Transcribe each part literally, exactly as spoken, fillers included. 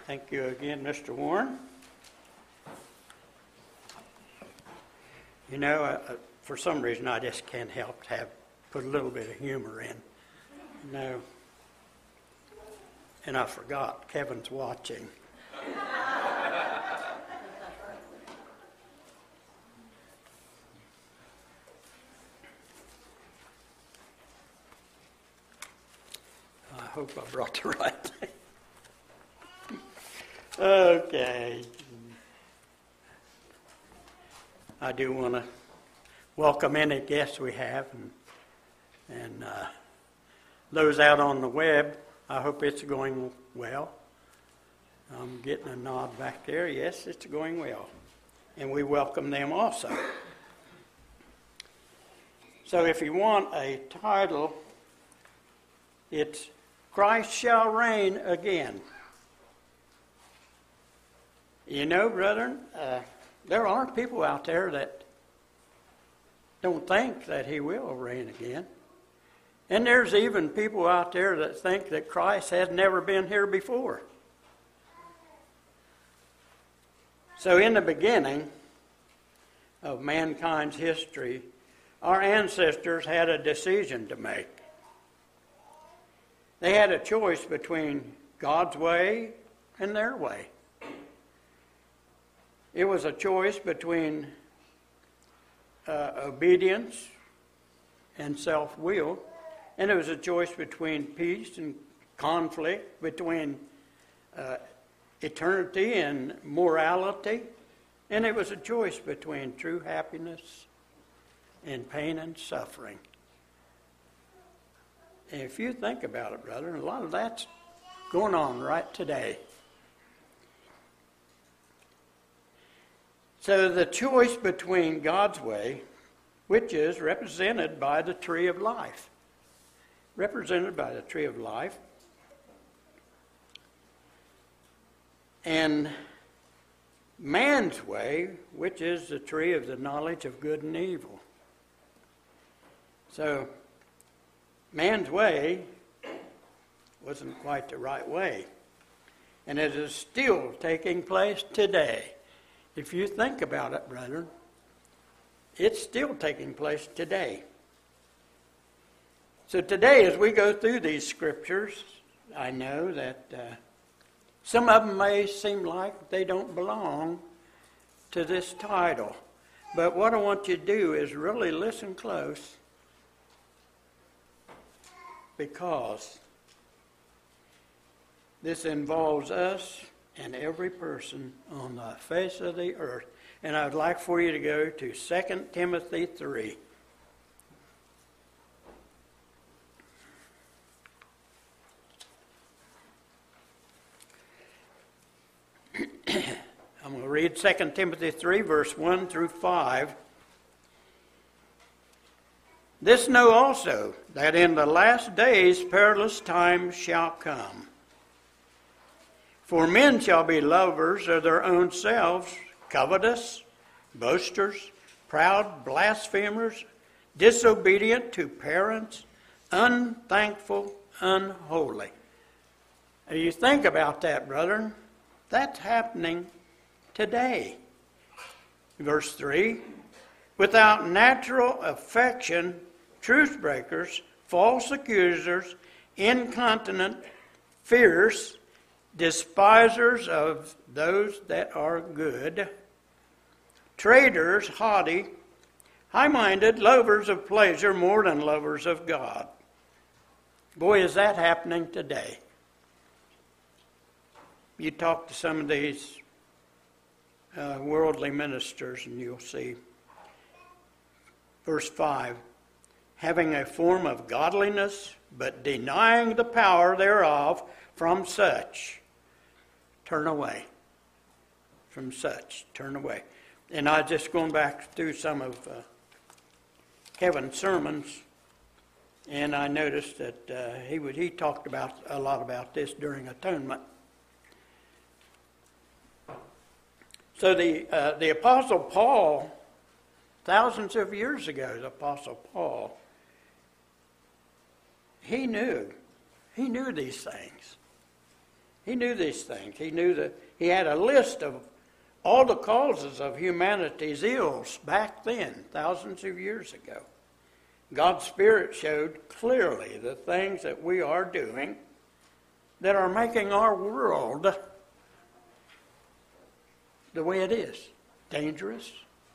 Thank you again, Mister Warren. You know, uh, for some reason, I just can't help to have put a little bit of humor in. You know, and I forgot Kevin's watching. I hope I brought the right thing. Okay. I do want to welcome any guests we have, and, and uh, those out on the web. I hope it's going well. I'm getting a nod back there. Yes, it's going well. And we welcome them also. So if you want a title, it's Christ Shall Reign Again. You know, brethren, uh, there are people out there that don't think that he will reign again. And there's even people out there that think that Christ has never been here before. So in the beginning of mankind's history, our ancestors had a decision to make. They had a choice between God's way and their way. It was a choice between uh, obedience and self-will, and it was a choice between peace and conflict, between uh, eternity and morality, and it was a choice between true happiness and pain and suffering. And if you think about it, brother, a lot of that's going on right today. So the choice between God's way, which is represented by the tree of life, represented by the tree of life, and man's way, which is the tree of the knowledge of good and evil. So man's way wasn't quite the right way, and it is still taking place today. If you think about it, brethren, it's still taking place today. So today, as we go through these scriptures, I know that uh, some of them may seem like they don't belong to this title. But what I want you to do is really listen close, because this involves us and every person on the face of the earth. And I would like for you to go to Second Timothy three. I'm going to read Second Timothy three, verse one through five. This know also, that in the last days perilous times shall come. For men shall be lovers of their own selves, covetous, boasters, proud, blasphemers, disobedient to parents, unthankful, unholy. Now you think about that, brethren. That's happening today. Verse three, without natural affection, truce breakers, false accusers, incontinent, fierce, despisers of those that are good, traitors, haughty, high-minded, lovers of pleasure more than lovers of God. Boy, is that happening today. You talk to some of these uh, worldly ministers and you'll see. Verse five, having a form of godliness, but denying the power thereof, from such turn away. From such, turn away. And I just going back through some of uh, Kevin's sermons, and I noticed that uh, he would he talked about a lot about this during atonement. So the uh, the Apostle Paul, thousands of years ago, the Apostle Paul, he knew, he knew these things. He knew these things. He knew that he had a list of all the causes of humanity's ills back then, thousands of years ago. God's Spirit showed clearly the things that we are doing that are making our world the way it is, dangerous.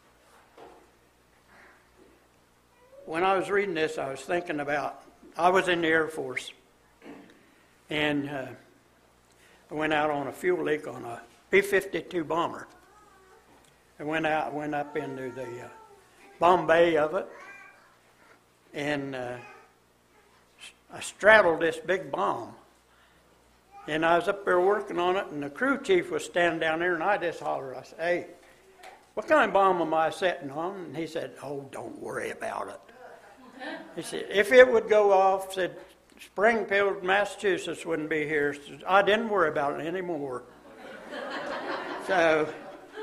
When I was reading this, I was thinking about, I was in the Air Force, and uh, I went out on a fuel leak on a B fifty-two bomber. I went out, went up into the uh, bomb bay of it, and uh, I straddled this big bomb. And I was up there working on it, and the crew chief was standing down there, and I just hollered. I said, "Hey, what kind of bomb am I sitting on?" And he said, "Oh, don't worry about it." He said, "If it would go off," said, "Springfield, Massachusetts wouldn't be here." Said, I didn't worry about it anymore. so,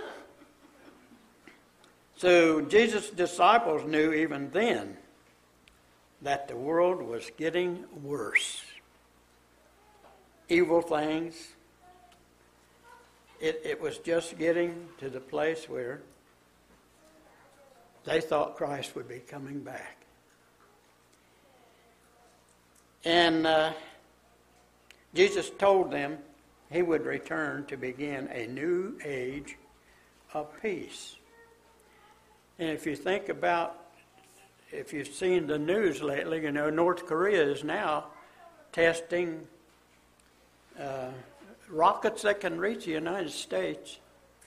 so Jesus' disciples knew even then that the world was getting worse. Evil things. It, it was just getting to the place where they thought Christ would be coming back. And uh, Jesus told them he would return to begin a new age of peace. And if you think about, if you've seen the news lately, you know, North Korea is now testing uh, rockets that can reach the United States.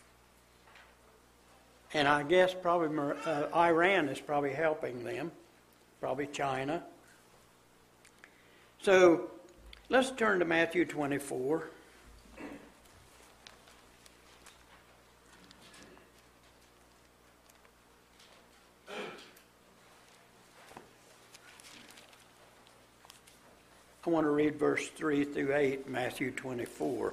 And I guess probably uh, Iran is probably helping them, probably China. So let's turn to Matthew twenty-four. I want to read verse three through eight, Matthew twenty-four.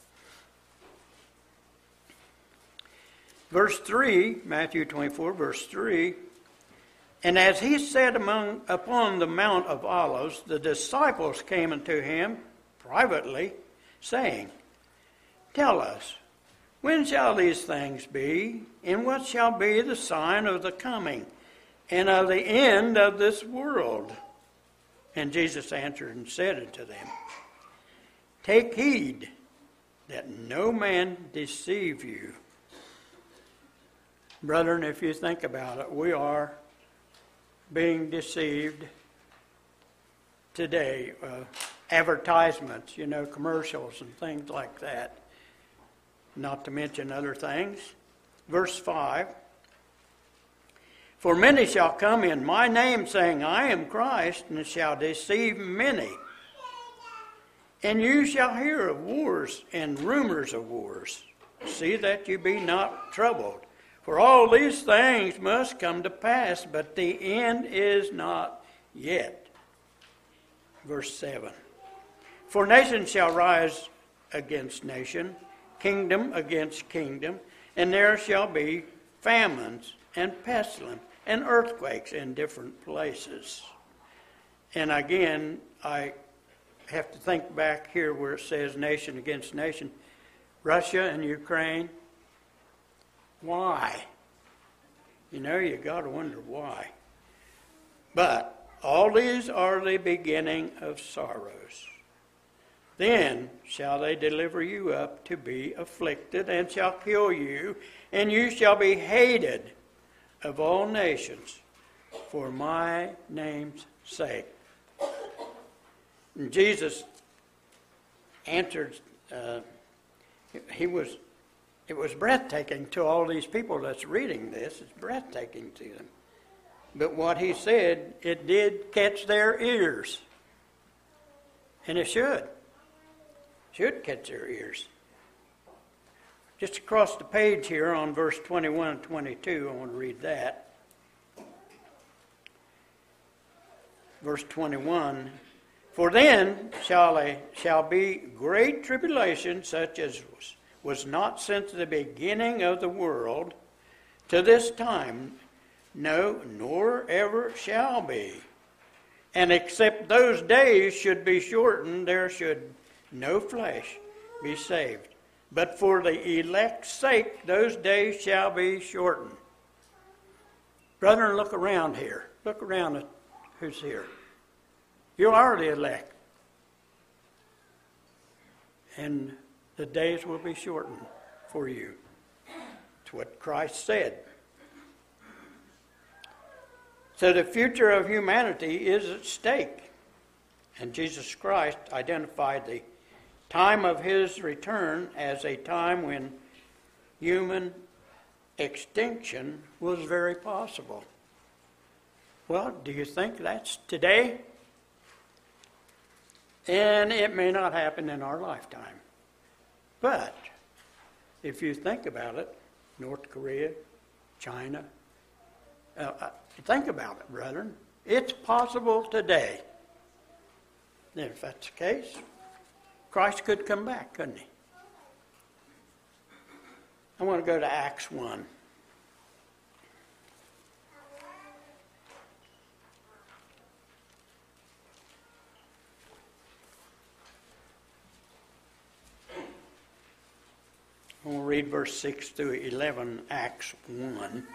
Verse three, Matthew twenty-four, verse three. And as he sat among, upon the Mount of Olives, the disciples came unto him privately, saying, Tell us, when shall these things be, and what shall be the sign of the coming, and of the end of this world? And Jesus answered and said unto them, Take heed that no man deceive you. Brethren, if you think about it, we are being deceived today. Uh, advertisements, you know, commercials and things like that. Not to mention other things. Verse five. For many shall come in my name, saying, I am Christ, and shall deceive many. And you shall hear of wars and rumors of wars. See that you be not troubled. For all these things must come to pass, but the end is not yet. Verse seven. For nation shall rise against nation, kingdom against kingdom, and there shall be famines and pestilence and earthquakes in different places. And again, I have to think back here where it says nation against nation. Russia and Ukraine. Why? You know, you got to wonder why. But all these are the beginning of sorrows. Then shall they deliver you up to be afflicted, and shall kill you, and you shall be hated of all nations for my name's sake. And Jesus answered, uh, he was, it was breathtaking to all these people that's reading this. It's breathtaking to them. But what he said, it did catch their ears. And it should. Should catch their ears. Just across the page here on verse twenty-one and twenty-two, I want to read that. Verse twenty-one, For then shall, a, shall be great tribulation, such as was, was not since the beginning of the world to this time, no, nor ever shall be. And except those days should be shortened, there should no flesh be saved. But for the elect's sake, those days shall be shortened. Brethren, look around here. Look around at who's here. You are the elect. And the days will be shortened for you. It's what Christ said. So the future of humanity is at stake. And Jesus Christ identified the time of his return as a time when human extinction was very possible. Well, do you think that's today? And it may not happen in our lifetime. But if you think about it, North Korea, China, uh, think about it, brethren. It's possible today. And if that's the case, Christ could come back, couldn't he? I want to go to Acts one. We'll read verse six through eleven, Acts one.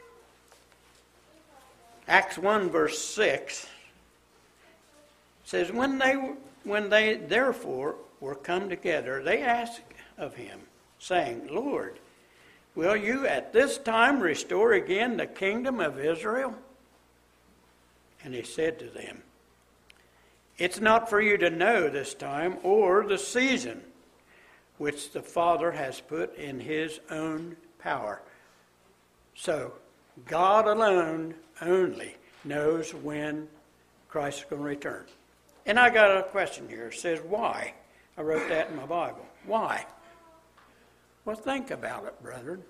Acts one, verse six says, When they, when they therefore were come together, they asked of him, saying, Lord, will you at this time restore again the kingdom of Israel? And he said to them, It's not for you to know this time or the season which the Father has put in his own power. So, God alone only knows when Christ is going to return. And I got a question here. It says, why? I wrote that in my Bible. Why? Well, think about it, brethren.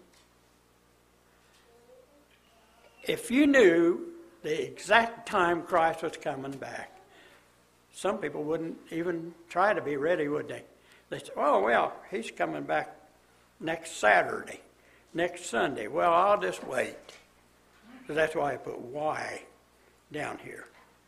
If you knew the exact time Christ was coming back, some people wouldn't even try to be ready, would they? They say, oh, well, he's coming back next Saturday, next Sunday. Well, I'll just wait. So that's why I put why down here.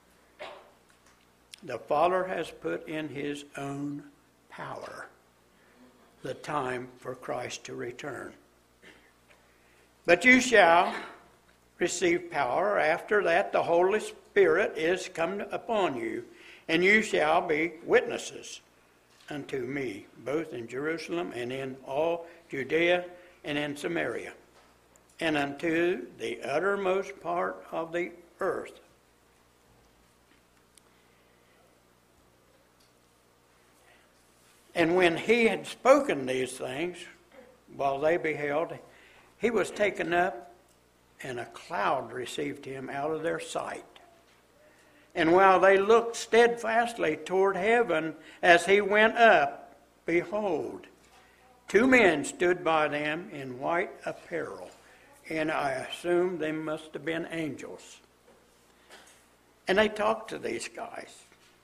The Father has put in his own power the time for Christ to return. But you shall receive power. After that, the Holy Spirit is come upon you, and you shall be witnesses unto me, both in Jerusalem and in all Judea and in Samaria, and unto the uttermost part of the earth. And when he had spoken these things, while they beheld, he was taken up, and a cloud received him out of their sight. And while they looked steadfastly toward heaven as he went up, behold, two men stood by them in white apparel, and I assume they must have been angels. And they talked to these guys.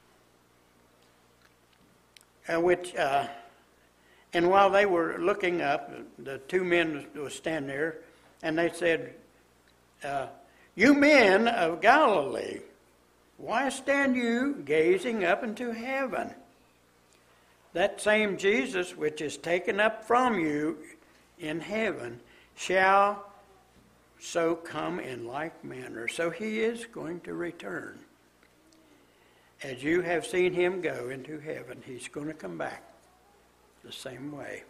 Uh, which, uh, and while they were looking up, the two men were standing there, and they said, uh, You men of Galilee, why stand you gazing up into heaven? That same Jesus which is taken up from you in heaven shall so come in like manner. So he is going to return. As you have seen him go into heaven, he's going to come back the same way.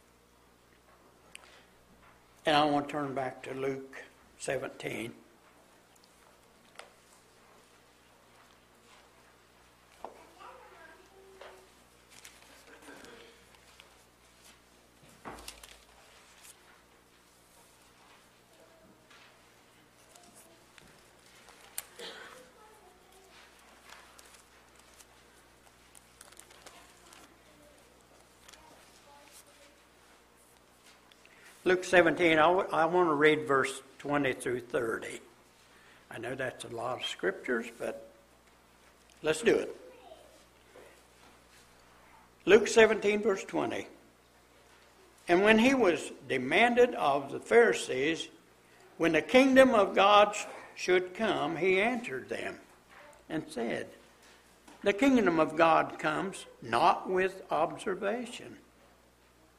And I want to turn back to Luke seventeen. Luke seventeen, I, w- I want to read verse twenty through thirty. I know that's a lot of scriptures, but let's do it. Luke seventeen, verse twenty. And when he was demanded of the Pharisees, when the kingdom of God sh- should come, he answered them and said, The kingdom of God comes not with observation.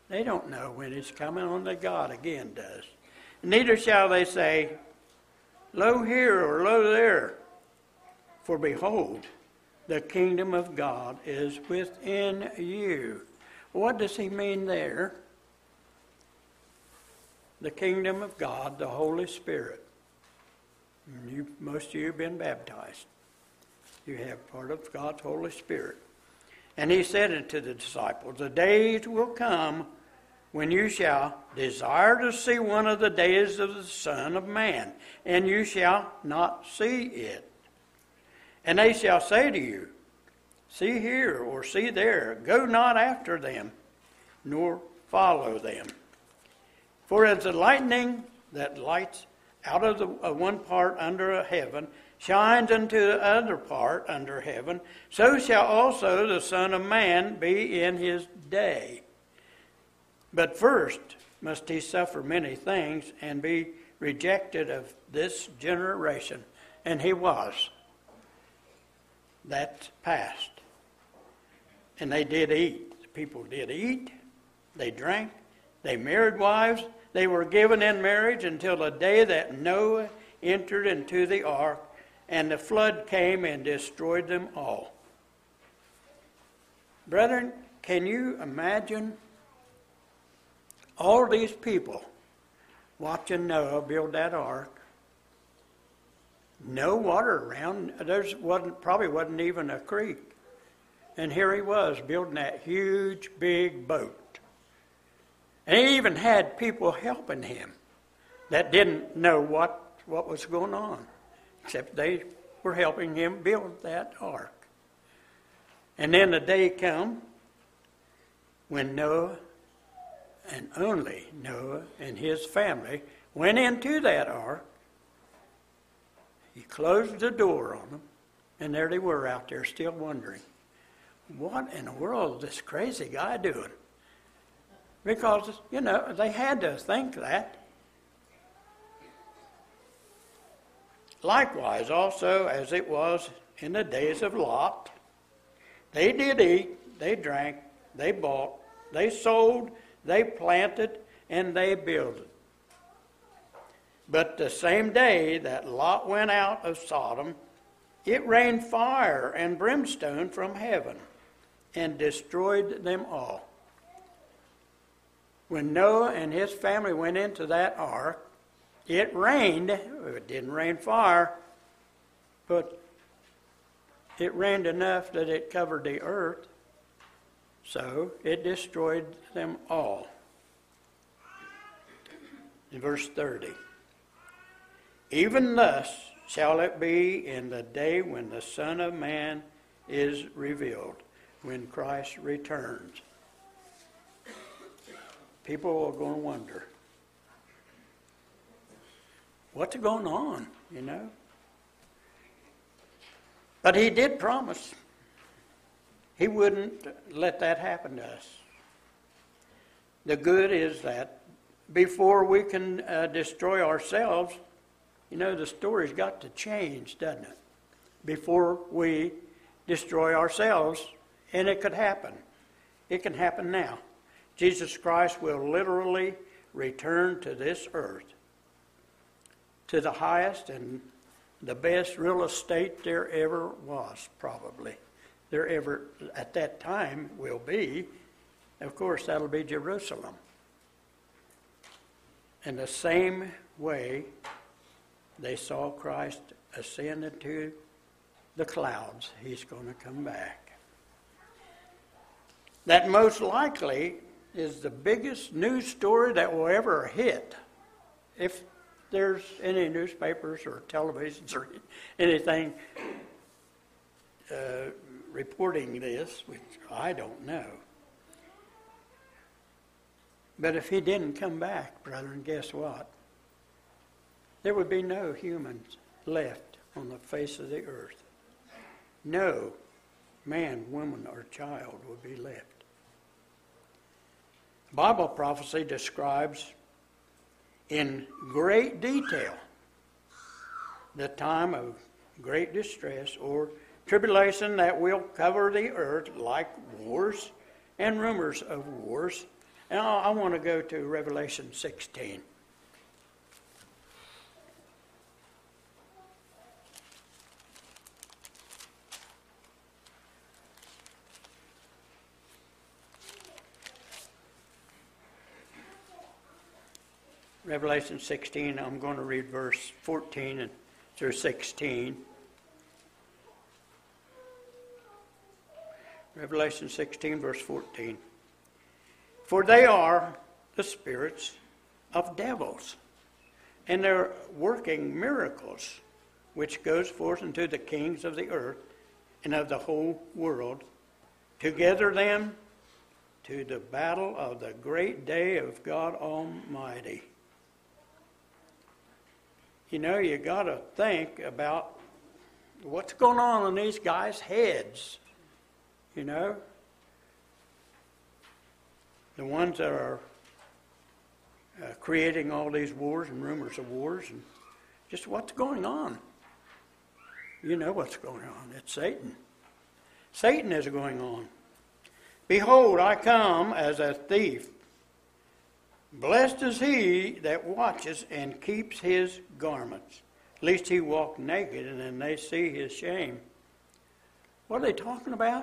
They don't know when it's coming, only God again does. Neither shall they say, lo here or lo there. For behold, the kingdom of God is within you. What does he mean there? The kingdom of God, the Holy Spirit. You, most of you have been baptized. You have part of God's Holy Spirit. And he said unto the disciples, the days will come when you shall desire to see one of the days of the Son of Man, and you shall not see it. And they shall say to you, see here or see there, go not after them, nor follow them. For as the lightning that lights out of the uh, one part under heaven shines unto the other part under heaven, so shall also the Son of Man be in his day. But first must he suffer many things and be rejected of this generation. And he was. That's past. And they did eat. The people did eat. They drank. They married wives. They were given in marriage until the day that Noah entered into the ark, and the flood came and destroyed them all. Brethren, can you imagine all these people watching Noah build that ark? No water around. There wasn't, probably wasn't even a creek. And here he was building that huge, big boat. And he even had people helping him that didn't know what, what was going on, except they were helping him build that ark. And then the day come when Noah, and only Noah and his family, went into that ark. He closed the door on them, and there they were out there still wondering, what in the world is this crazy guy doing? Because, you know, they had to think that. Likewise, also, as it was in the days of Lot, they did eat, they drank, they bought, they sold, they planted, and they builded. But the same day that Lot went out of Sodom, it rained fire and brimstone from heaven and destroyed them all. When Noah and his family went into that ark, it rained. It didn't rain fire, but it rained enough that it covered the earth. So it destroyed them all. In verse thirty. Even thus shall it be in the day when the Son of Man is revealed, when Christ returns. People are going to wonder, what's going on, you know? But he did promise he wouldn't let that happen to us. The good is that before we can uh, destroy ourselves, you know, the story's got to change, doesn't it? Before we destroy ourselves, and it could happen. It can happen now. Jesus Christ will literally return to this earth, to the highest and the best real estate there ever was, probably. There ever, at that time, will be. Of course, that'll be Jerusalem. In the same way, they saw Christ ascend into the clouds. He's going to come back. That most likely is the biggest news story that will ever hit. If there's any newspapers or televisions or anything uh, reporting this, which I don't know. But if he didn't come back, brethren, guess what? There would be no humans left on the face of the earth. No man, woman, or child would be left. Bible prophecy describes in great detail the time of great distress or tribulation that will cover the earth, like wars and rumors of wars, And I, I want to go to Revelation sixteen. Revelation sixteen, I'm going to read verse fourteen and through sixteen. Revelation sixteen, verse fourteen. For they are the spirits of devils, and they're working miracles, which goes forth unto the kings of the earth and of the whole world, to gather them to the battle of the great day of God Almighty. You know, you got to think about what's going on in these guys' heads. You know, the ones that are uh, creating all these wars and rumors of wars, and just what's going on. You know what's going on. It's Satan. Satan is going on. Behold, I come as a thief. Blessed is he that watches and keeps his garments, lest he walk naked and then they see his shame. What are they talking about?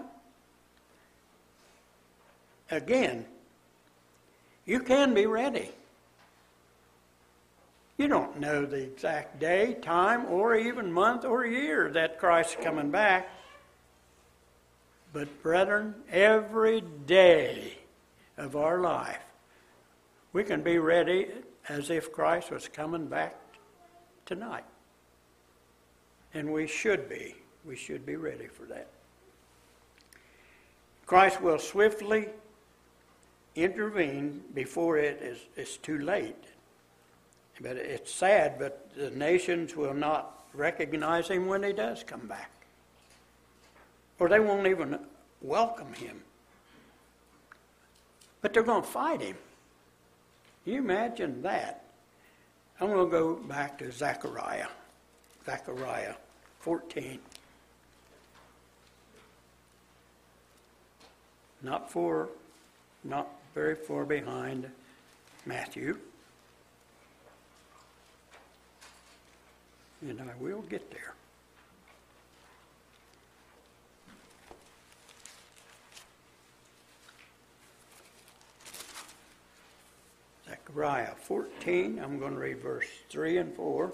Again, you can be ready. You don't know the exact day, time, or even month or year that Christ is coming back. But brethren, every day of our life, we can be ready as if Christ was coming back tonight. And we should be. We should be ready for that. Christ will swiftly intervene before it is it's too late. But it's sad, but the nations will not recognize him when he does come back. Or they won't even welcome him. But they're going to fight him. Can you imagine that? I'm going to go back to Zechariah. Zechariah fourteen. Not for, not very far behind Matthew. And I will get there. Zechariah fourteen, I'm going to read verse three and four.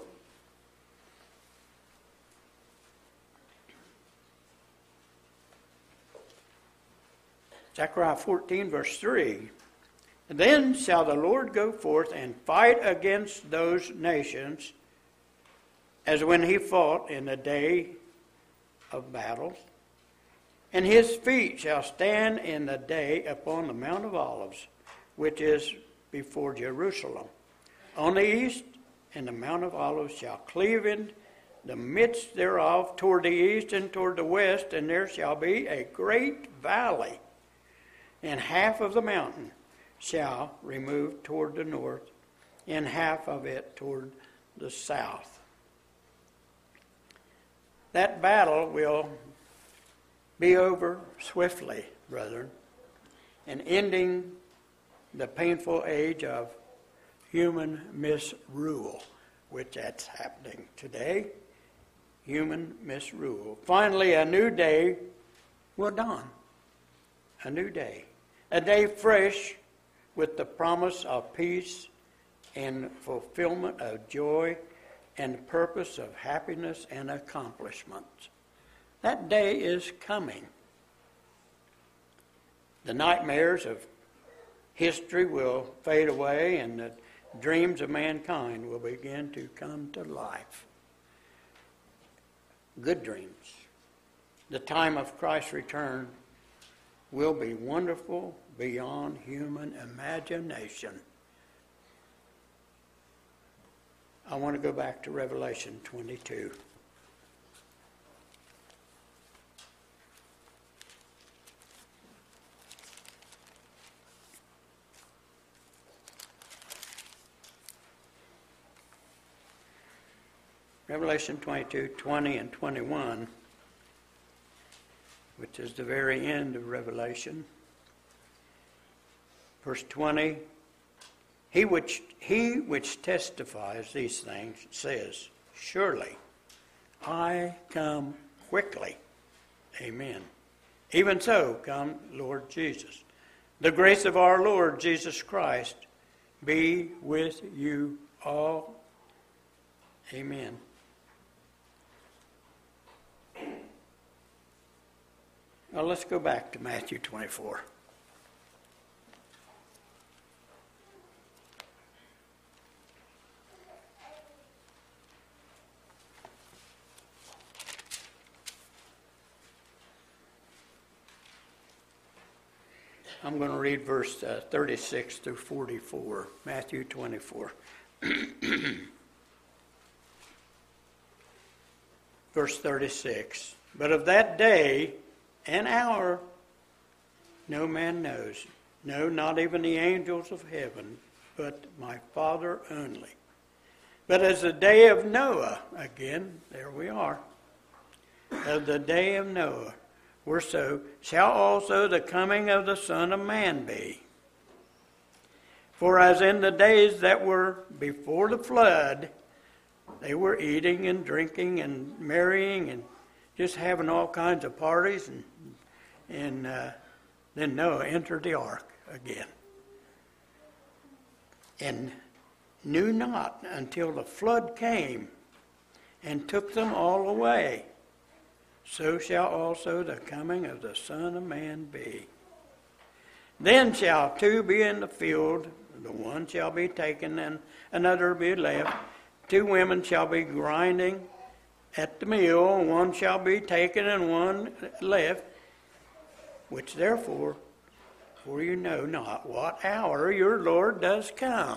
Zechariah fourteen, verse three. And then shall the Lord go forth and fight against those nations, as when he fought in the day of battles. And his feet shall stand in the day upon the Mount of Olives, which is before Jerusalem. On the east, and the Mount of Olives shall cleave in the midst thereof toward the east and toward the west, and there shall be a great valley. And half of the mountain shall remove toward the north, and half of it toward the south. That battle will be over swiftly, brethren, and ending the painful age of human misrule, which that's happening today. Human misrule. Finally, a new day will dawn. A new day. A day fresh with the promise of peace and fulfillment of joy and purpose of happiness and accomplishment. That day is coming. The nightmares of history will fade away, and the dreams of mankind will begin to come to life. Good dreams. The time of Christ's return will be wonderful beyond human imagination. I want to go back to Revelation twenty-two. Revelation twenty-two, twenty and twenty-one, which is the very end of Revelation. Verse twenty, he which, he which testifies these things says, surely I come quickly. Amen. Even so, come, Lord Jesus. The grace of our Lord Jesus Christ be with you all. Amen. Now let's go back to Matthew twenty-four. I'm going to read verse uh, thirty-six through forty-four, Matthew twenty-four. Verse thirty-six, but of that day and hour no man knows, no, not even the angels of heaven, but my Father only. But as the day of Noah, again, there we are, of the day of Noah, were so, shall also the coming of the Son of Man be. For as in the days that were before the flood, they were eating and drinking and marrying and just having all kinds of parties, and and uh, then Noah entered the ark again, and knew not until the flood came and took them all away. So shall also the coming of the Son of Man be. Then shall two be in the field, the one shall be taken and another be left. Two women shall be grinding at the mill, one shall be taken and one left. Which therefore, for you know not what hour your Lord does come.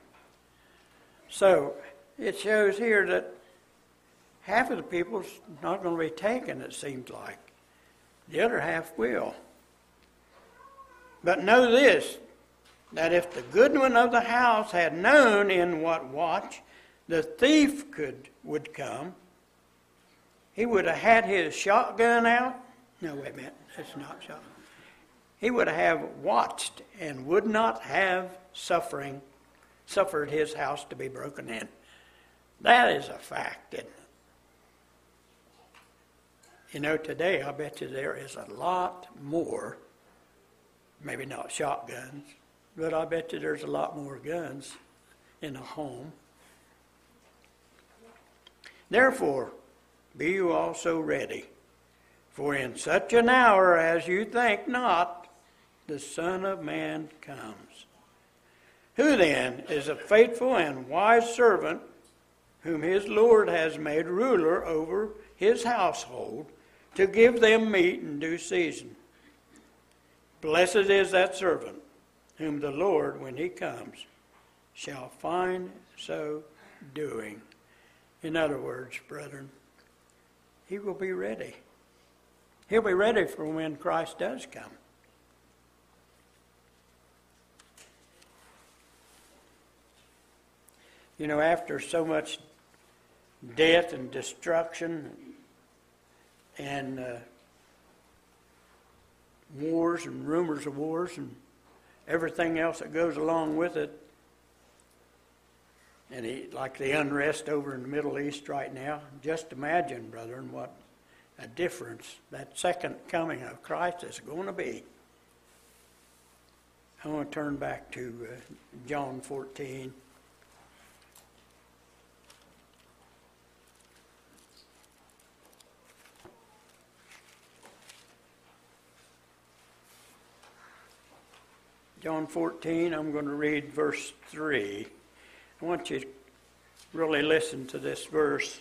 So it shows here that half of the people's not going to be taken, it seems like. The other half will. But know this, that if the goodman of the house had known in what watch the thief could would come, he would have had his shotgun out. No, wait a minute, that's not shotgun. He would have watched and would not have suffering, suffered his house to be broken in. That is a fact, isn't it? You know, today I bet you there is a lot more, maybe not shotguns, but I bet you there's a lot more guns in a home. Therefore, be you also ready, for in such an hour as you think not, the Son of Man comes. Who then is a faithful and wise servant whom his Lord has made ruler over his household to give them meat in due season? Blessed is that servant whom the Lord, when he comes, shall find so doing. In other words, brethren, he will be ready. He'll be ready for when Christ does come. You know, after so much death and destruction and uh, wars and rumors of wars and everything else that goes along with it, and he, like the unrest over in the Middle East right now, just imagine, brethren, what a difference that second coming of Christ is going to be. I want to turn back to uh, John fourteen. John fourteen, I'm going to read verse three. I want you to really listen to this verse.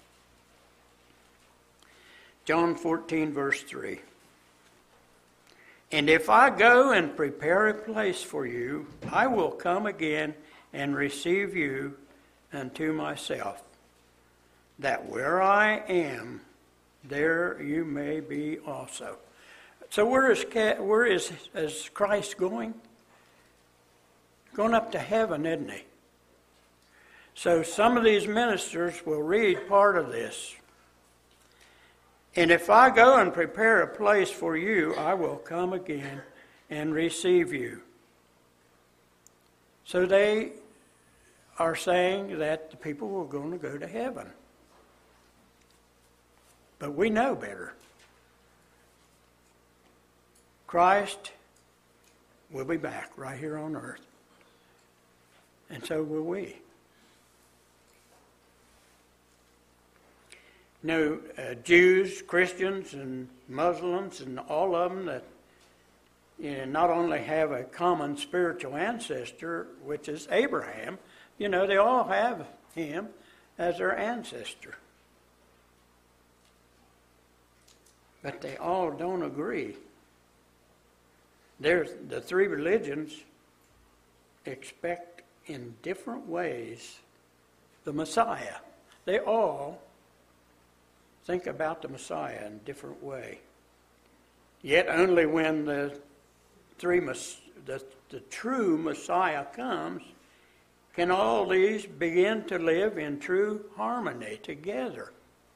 John fourteen, verse three. And if I go and prepare a place for you, I will come again and receive you unto myself, that where I am, there you may be also. So where is where is, is Christ going? Going up to heaven, isn't he? So some of these ministers will read part of this. And if I go and prepare a place for you, I will come again and receive you. So they are saying that the people were going to go to heaven. But we know better. Christ will be back right here on earth. And so will we. You know, uh, Jews, Christians, and Muslims, and all of them that you know, not only have a common spiritual ancestor, which is Abraham, you know, they all have him as their ancestor. But they all don't agree. There's the three religions expect in different ways the Messiah. They all think about the Messiah in a different way. Yet only when the three the, the true Messiah comes can all these begin to live in true harmony together,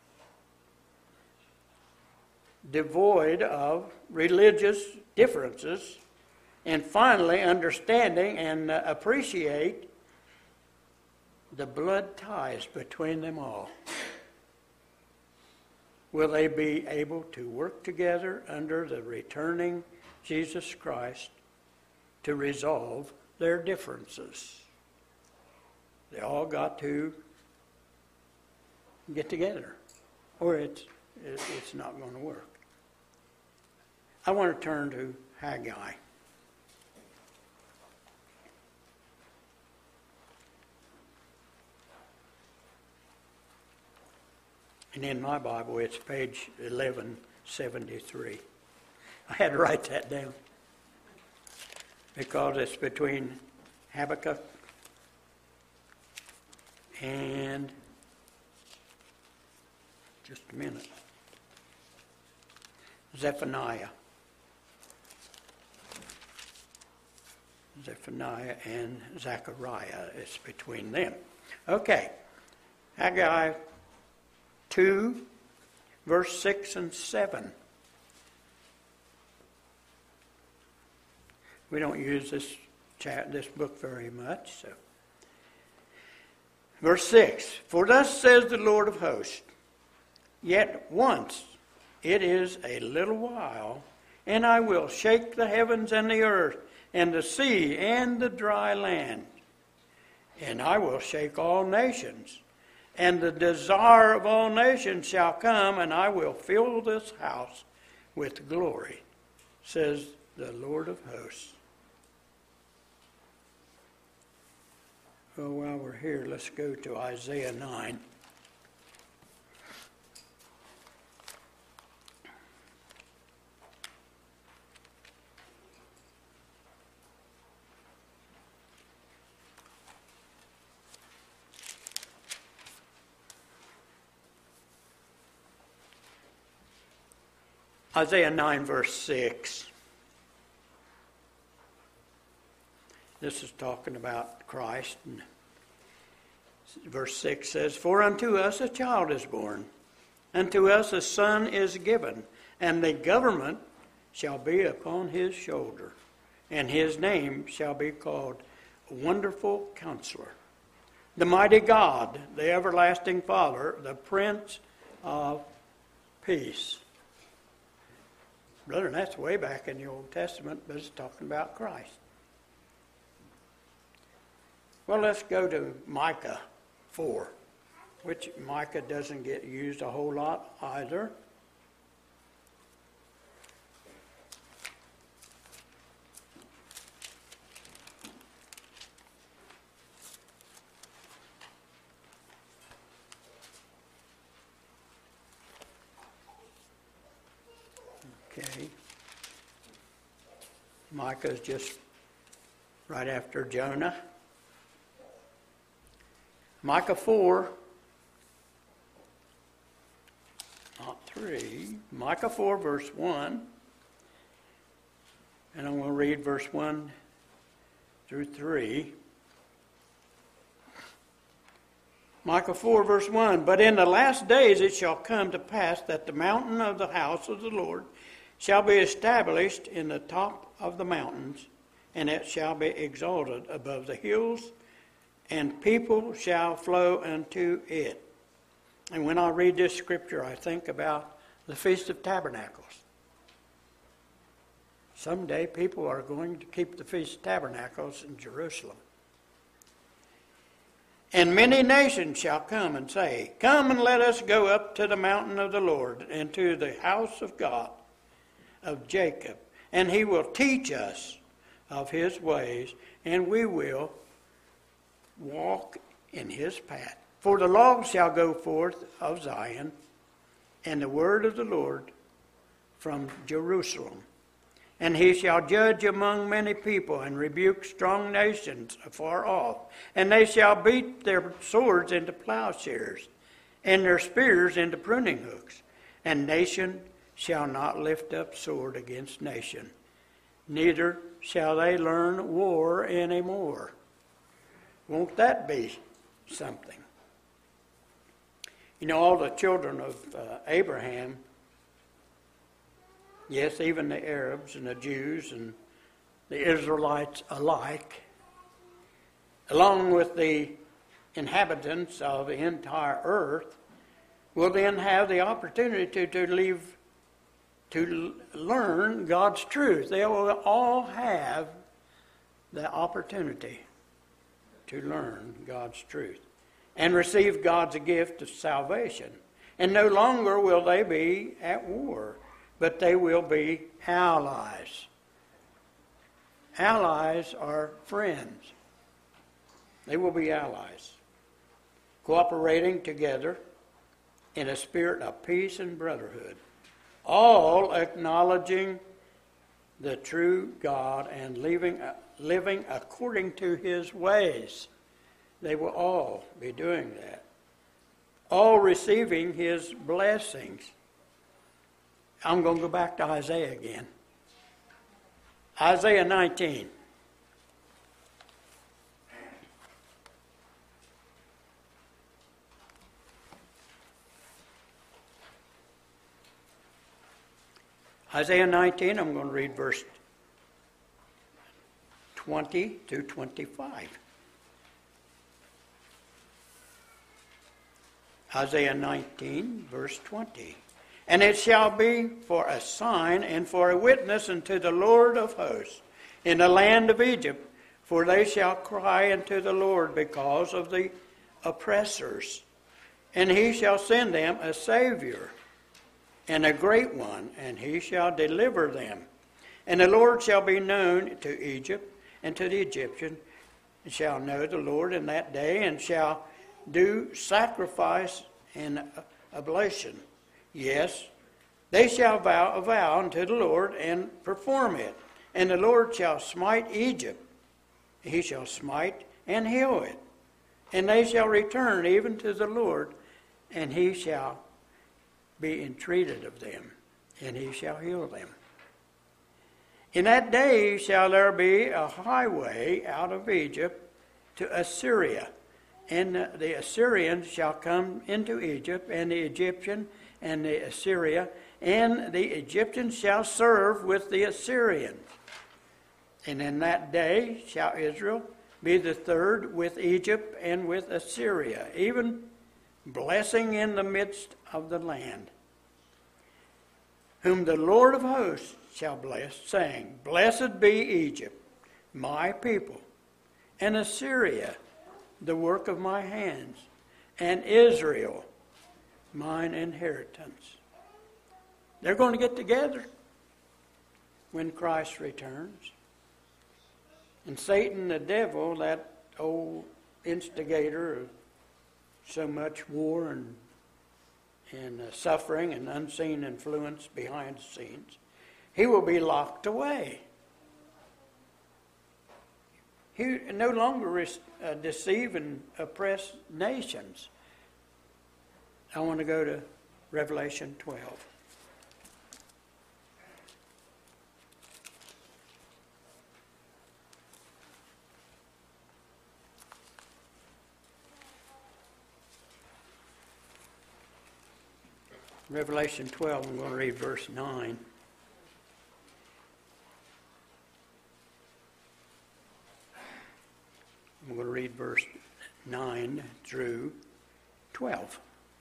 devoid of religious differences, and finally understanding and uh, appreciate the blood ties between them all. Will they be able to work together under the returning Jesus Christ to resolve their differences? They all got to get together, or it's, it's not going to work. I want to turn to Haggai. And in my Bible, it's page eleven seventy-three. I had to write that down because it's between Habakkuk and, just a minute, Zephaniah. Zephaniah and Zechariah. It's between them. Okay. Haggai two, verse six and seven. We don't use this chat, this book very much. So, verse six. For thus says the Lord of hosts, yet once it is a little while, and I will shake the heavens and the earth, and the sea and the dry land. And I will shake all nations, and the desire of all nations shall come, and I will fill this house with glory, says the Lord of hosts. Well, while we're here, let's go to Isaiah nine. Isaiah nine, verse six. This is talking about Christ. And verse six says, For unto us a child is born, unto us a son is given, and the government shall be upon his shoulder, and his name shall be called Wonderful Counselor, the Mighty God, the Everlasting Father, the Prince of Peace. Brother, that's way back in the Old Testament, but it's talking about Christ. Well, let's go to Micah four, which Micah doesn't get used a whole lot either. Okay. Micah is just right after Jonah. Micah four, not three, Micah four, verse one. And I'm going to read verse one through three. Micah four, verse one. But in the last days it shall come to pass that the mountain of the house of the Lord shall be established in the top of the mountains, and it shall be exalted above the hills, and people shall flow unto it. And when I read this scripture, I think about the Feast of Tabernacles. Someday people are going to keep the Feast of Tabernacles in Jerusalem. And many nations shall come and say, Come and let us go up to the mountain of the Lord, and to the house of God, of Jacob. And he will teach us of his ways, and we will walk in his path. For the law shall go forth of Zion, and the word of the Lord from Jerusalem. And he shall judge among many people, and rebuke strong nations afar off. And they shall beat their swords into plowshares, and their spears into pruning hooks. And nation shall not lift up sword against nation, neither shall they learn war any more. Won't that be something? You know, all the children of uh, Abraham, yes, even the Arabs and the Jews and the Israelites alike, along with the inhabitants of the entire earth, will then have the opportunity to, to leave, to learn God's truth. They will all have the opportunity to learn God's truth and receive God's gift of salvation. And no longer will they be at war, but they will be allies. Allies are friends. They will be allies, cooperating together in a spirit of peace and brotherhood, all acknowledging the true God and living, living according to his ways. They will all be doing that, all receiving his blessings. I'm going to go back to Isaiah again. Isaiah nineteen. Isaiah nineteen, I'm going to read verse twenty to twenty-five. Isaiah nineteen, verse twenty. And it shall be for a sign and for a witness unto the Lord of hosts in the land of Egypt, for they shall cry unto the Lord because of the oppressors. And he shall send them a Savior and a great one, and he shall deliver them. And the Lord shall be known to Egypt and to the Egyptian, and shall know the Lord in that day, and shall do sacrifice and oblation. Yes, they shall vow a vow unto the Lord and perform it. And the Lord shall smite Egypt. He shall smite and heal it. And they shall return even to the Lord, and he shall be entreated of them, and he shall heal them. In that day shall there be a highway out of Egypt to Assyria, and the Assyrians shall come into Egypt, and the Egyptian and the Assyria, and the Egyptians shall serve with the Assyrians. And in that day shall Israel be the third with Egypt and with Assyria, even blessing in the midst of the land, whom the Lord of hosts shall bless, saying, Blessed be Egypt, my people, and Assyria, the work of my hands, and Israel, mine inheritance. They're going to get together when Christ returns. And Satan, the devil, that old instigator of so much war and, and uh, suffering and unseen influence behind the scenes, he will be locked away. He no longer res- uh, deceive and oppress nations. I want to go to Revelation twelve. Revelation twelve, I'm going to read verse nine. I'm going to read verse nine through twelve.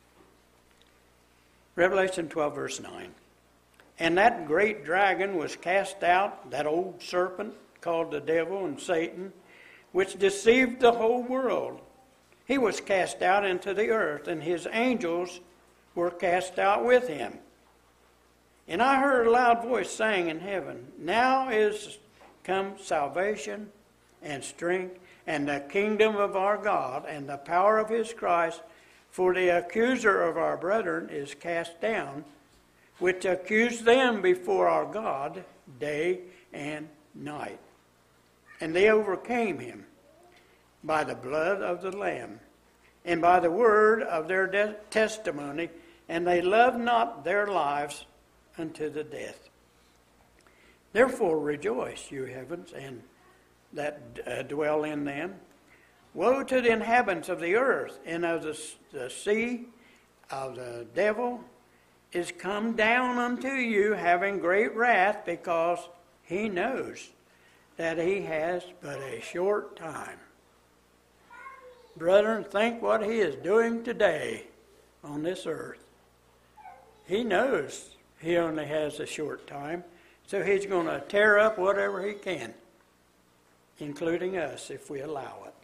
Revelation twelve, verse nine. And that great dragon was cast out, that old serpent called the devil and Satan, which deceived the whole world. He was cast out into the earth, and his angels were cast out with him. And I heard a loud voice saying in heaven, Now is come salvation and strength and the kingdom of our God and the power of his Christ, for the accuser of our brethren is cast down, which accused them before our God day and night. And they overcame him by the blood of the Lamb and by the word of their de- testimony, and they loved not their lives unto the death. Therefore rejoice, you heavens, and that uh, dwell in them. Woe to the inhabitants of the earth and of the, the sea, of the devil is come down unto you, having great wrath, because he knows that he has but a short time. Brethren, think what he is doing today on this earth. He knows he only has a short time, so he's going to tear up whatever he can, including us, if we allow it.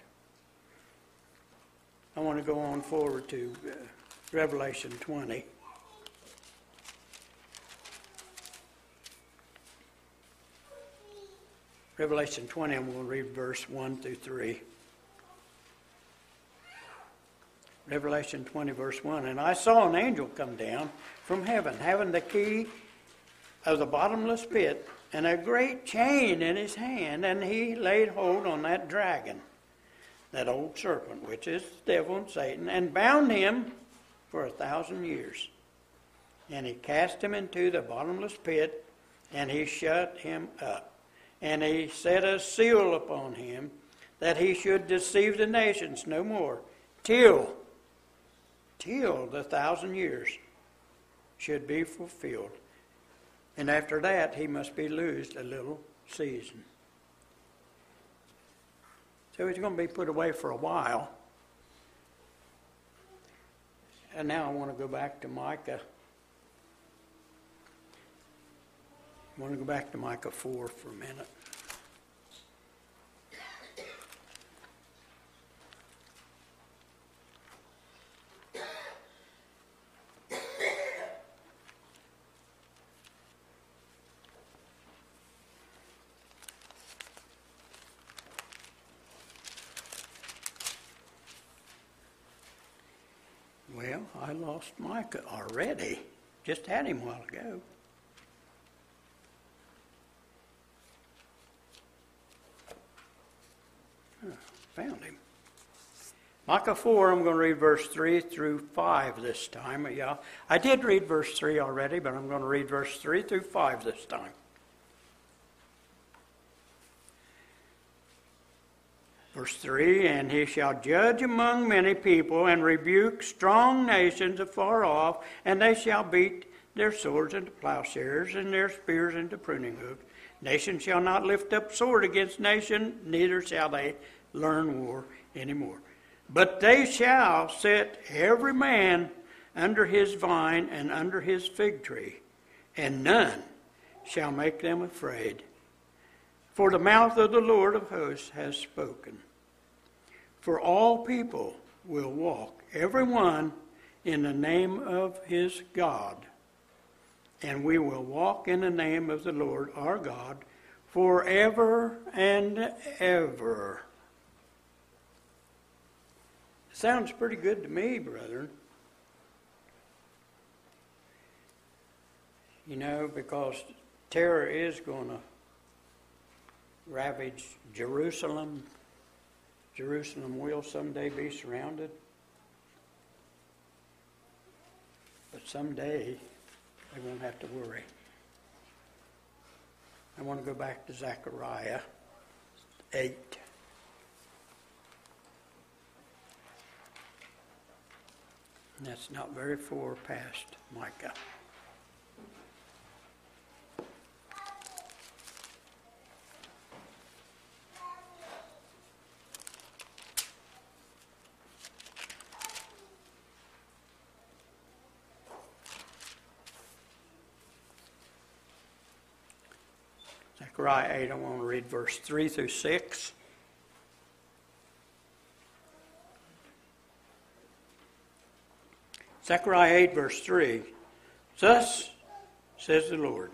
I want to go on forward to uh, Revelation twenty. Revelation twenty, I'm going to read verse one through three. Revelation twenty, verse one. And I saw an angel come down from heaven, having the key of the bottomless pit, and a great chain in his hand, and he laid hold on that dragon, that old serpent, which is the devil and Satan, and bound him for a thousand years. And he cast him into the bottomless pit, and he shut him up. And he set a seal upon him, that he should deceive the nations no more, till, till the thousand years should be fulfilled. And after that, he must be loosed a little season. So he's going to be put away for a while. And now I want to go back to Micah. I want to go back to Micah four for a minute. Well, I lost Micah already. Just had him a while ago. Oh, found him. Micah four, I'm going to read verse three through five this time. Yeah, I did read verse three already, but I'm going to read verse three through five this time. Verse three, and he shall judge among many people and rebuke strong nations afar off, and they shall beat their swords into plowshares and their spears into pruning hooks. Nation shall not lift up sword against nation, neither shall they learn war anymore. But they shall set every man under his vine and under his fig tree, and none shall make them afraid. For the mouth of the Lord of hosts has spoken. For all people will walk, every one in the name of his God. And we will walk in the name of the Lord our God forever and ever. Sounds pretty good to me, brethren. You know, because terror is going to ravage Jerusalem. Jerusalem will someday be surrounded. But someday they won't have to worry. I want to go back to Zechariah eight. And that's not very far past Micah. Zechariah eight, I want to read verse three through six. Zechariah eight, verse three. Thus says the Lord,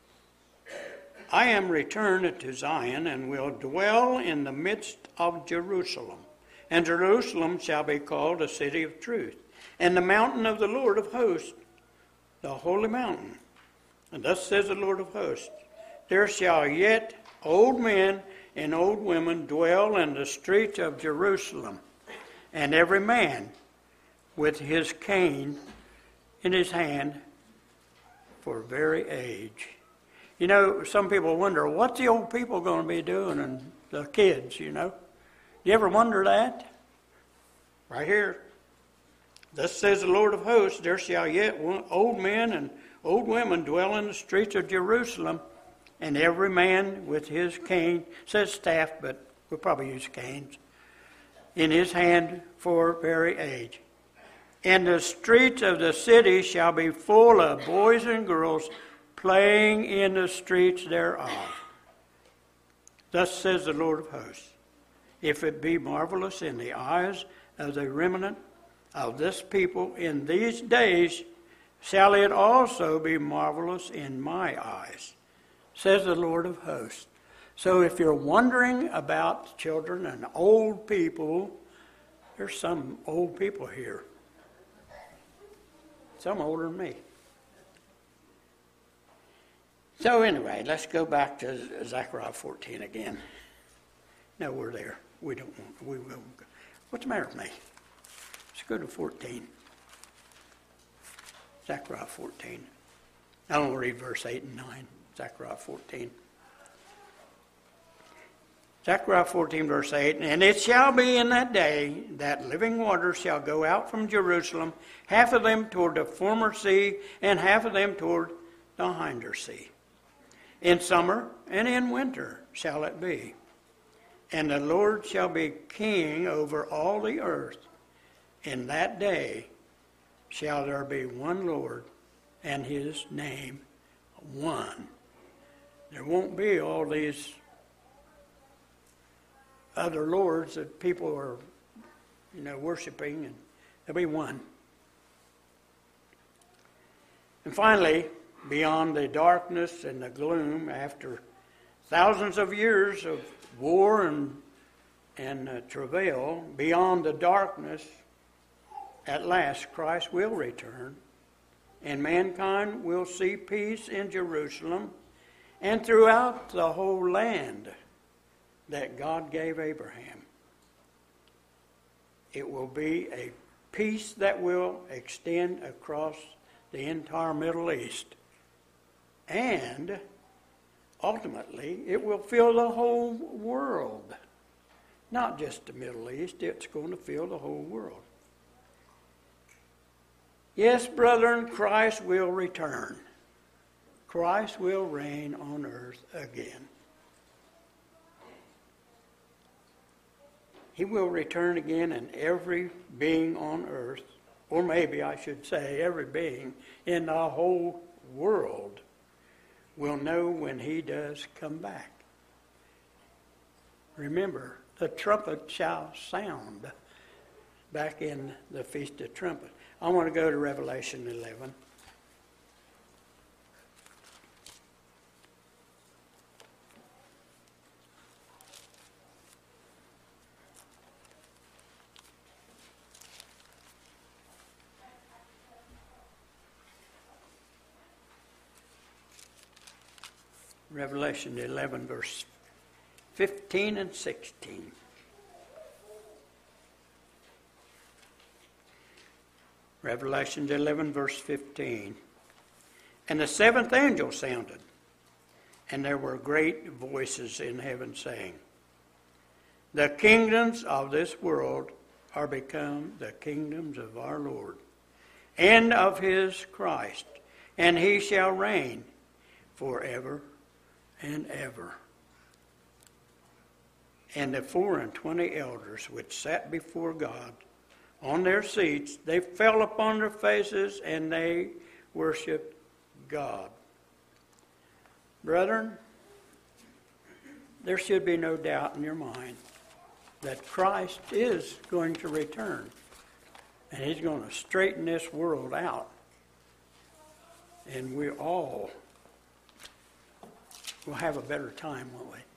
I am returned to Zion and will dwell in the midst of Jerusalem. And Jerusalem shall be called a city of truth, and the mountain of the Lord of hosts, the holy mountain. And thus says the Lord of hosts, there shall yet old men and old women dwell in the streets of Jerusalem, and every man with his cane in his hand for very age. You know, some people wonder, what's the old people going to be doing and the kids, you know? You ever wonder that? Right here. Thus says the Lord of hosts, there shall yet old men and old women dwell in the streets of Jerusalem, and every man with his cane, says staff, but we'll probably use canes, in his hand for very age. And the streets of the city shall be full of boys and girls playing in the streets thereof. Thus says the Lord of hosts, if it be marvelous in the eyes of the remnant of this people in these days, shall it also be marvelous in my eyes, says the Lord of hosts. So if you're wondering about children and old people, there's some old people here. Some older than me. So anyway, let's go back to Zechariah fourteen again. No, we're there. We don't want, we will. What's the matter with me? Let's go to fourteen. Zechariah fourteen. I don't read verse eight and nine. Zechariah fourteen. Zechariah fourteen, verse eight, and it shall be in that day that living waters shall go out from Jerusalem, half of them toward the former sea, and half of them toward the hinder sea. In summer and in winter shall it be. And the Lord shall be king over all the earth. In that day shall there be one Lord, and his name one. There won't be all these other lords that people are, you know, worshiping, and there'll be one. And finally, beyond the darkness and the gloom, after thousands of years of war and and uh, travail, beyond the darkness, at last Christ will return, and mankind will see peace in Jerusalem and throughout the whole land that God gave Abraham. It will be a peace that will extend across the entire Middle East. And ultimately, it will fill the whole world. Not just the Middle East, it's going to fill the whole world. Yes, brethren, Christ will return. Christ will reign on earth again. He will return again, and every being on earth, or maybe I should say every being in the whole world, will know when he does come back. Remember, the trumpet shall sound back in the Feast of Trumpets. I want to go to Revelation eleven. Revelation eleven, verse fifteen and sixteen. Revelation eleven, verse fifteen. And the seventh angel sounded, and there were great voices in heaven saying, the kingdoms of this world are become the kingdoms of our Lord and of his Christ, and he shall reign forever and ever. And the four and twenty elders which sat before God on their seats, they fell upon their faces and they worshiped God. Brethren, there should be no doubt in your mind that Christ is going to return. And he's going to straighten this world out. And we all will have a better time, won't we?